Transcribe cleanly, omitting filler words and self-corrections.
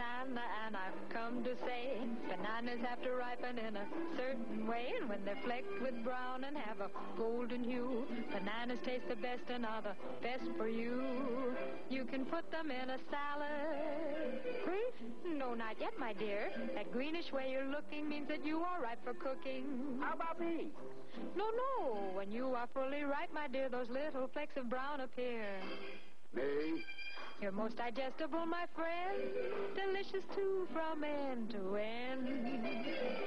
banana, and I've come to say bananas have to ripen in a certain way, and when they're flecked with brown and have a golden hue, bananas taste the best and are the best for you. You can put them in a salad. Grief? No, not yet, my dear. That greenish way you're looking means that you are ripe for cooking. How about me? No. When you are fully ripe, my dear, those little flecks of brown appear. Me? You're most digestible, my friend. Delicious, too, from end to end.